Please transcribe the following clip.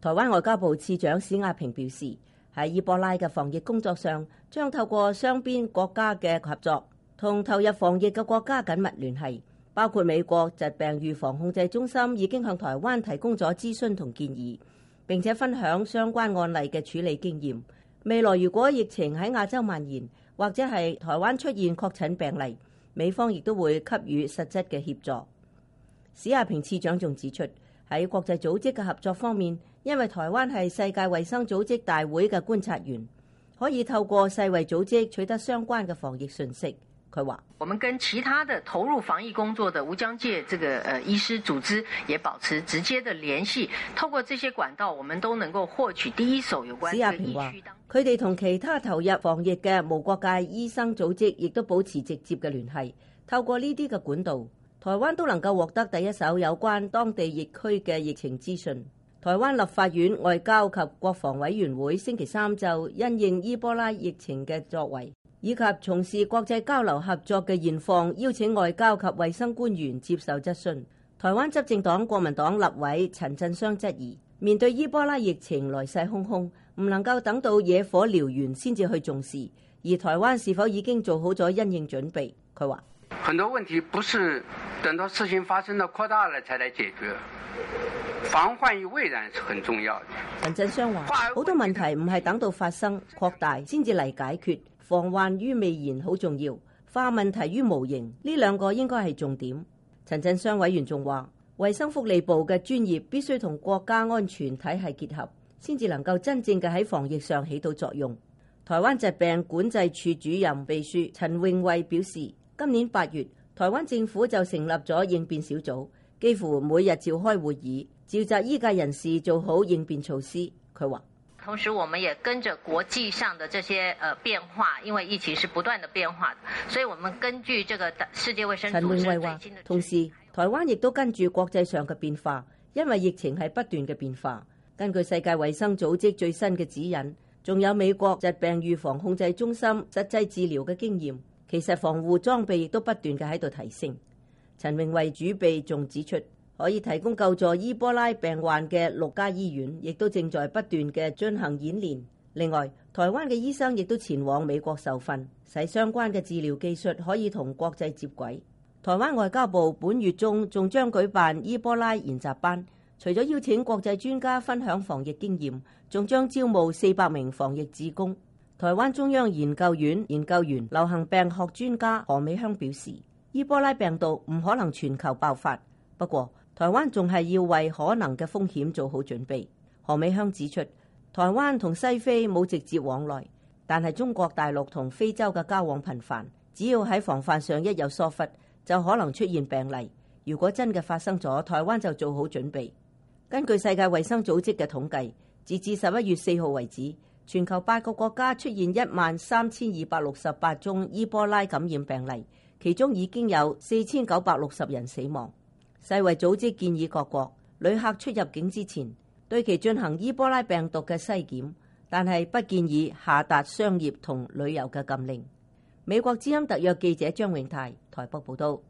台灣外交部次長史亞平表示，喺伊波拉嘅防疫工作上，將透過雙邊國家嘅合作，同投入防疫嘅國家緊密聯繫，包括美國疾病預防控制中心已經向台灣提供咗諮詢同建議，並且分享相關案例嘅處理經驗。未來如果疫情喺亞洲蔓延，或者係台灣出現確診病例，美方亦都會給予實質嘅協助。史亞平次長仲指出，喺國際組織嘅合作方面，因為台灣係世界衛生組織大會嘅觀察員，可以透過世衛組織取得相關嘅防疫訊息。佢話： 我們跟其他的投入防疫工作的無疆界這個醫師組織也保持直接的聯繫，透過這些管道，我們都能夠獲取第一手有關。 史亞平話：佢哋同其他投入防疫嘅無國界醫生組織亦都保持直接嘅聯繫，透過呢啲嘅管道，台灣都能夠獲得第一手有關當地疫區嘅疫情資訊。台灣立法院外交及國防委員會星期三就因應伊波拉疫情嘅作為，以及從事國際交流合作嘅現況，邀請外交及衛生官員接受質詢。台灣執政黨國民黨立委陳振雙質疑，面對伊波拉疫情來勢洶洶，唔能夠等到野火燎原先至去重視，而台灣是否已經做好咗因應準備？佢話： 很多問題不是等到事情發生了擴大了才來解決，防患於未然是很重要的。 陳振雙話：好多問題唔係等到發生擴大先至嚟解決，防患於未然好重要，化問題於無形呢兩個應該係重點。陳振雙委員仲話：衛生福利部嘅專業必須同國家安全體系結合，先至能夠真正嘅喺防疫上起到作用。台灣疾病管制處主任秘書陳永惠表示，今年8月，台灣政府就成立咗應變小組，幾乎每日召開會議，召集醫界人士做好應變措施。佢話： 同時，我們也跟着國際上的這些變化，因為疫情是不斷的變化，所以我們根據這個世界衛生組織。陳永惠話：同時，台灣亦都跟住國際上嘅變化，因為疫情係不斷嘅變化。根據世界衛生組織最新嘅指引，仲有美國疾病預防控制中心實際治療嘅經驗，其實防護裝備亦都不斷嘅喺度提升。陳永惠主秘仲指出，可以提供救助伊波拉病患嘅6家醫院，亦都正在不斷嘅進行演練。另外，台灣嘅醫生亦都前往美國受訓，使相關嘅治療技術可以同國際接軌。台灣外交部本月中仲將舉辦伊波拉研習班，除咗邀請國際專家分享防疫經驗，仲將招募400名防疫志工。台灣中央研究院研究員、流行病學專家何美香表示，伊波拉病毒唔可能全球爆發，不過台灣仲係要為可能嘅風險做好準備。何美香指出，台灣同西非冇直接往來，但係中國大陸同非洲嘅交往頻繁，只要喺防範上一有疏忽，就可能出現病例。如果真嘅發生咗，台灣就做好準備。根據世界衛生組織嘅統計，截至11月4號為止，全球8個國家出現13268宗伊波拉感染病例，其中已經有4960人死亡。世衛組織建議各國旅客出入境之前對其進行伊波拉病毒嘅篩檢，但係不建議下達商業同旅遊嘅禁令。美國之音特約記者張永泰台北報道。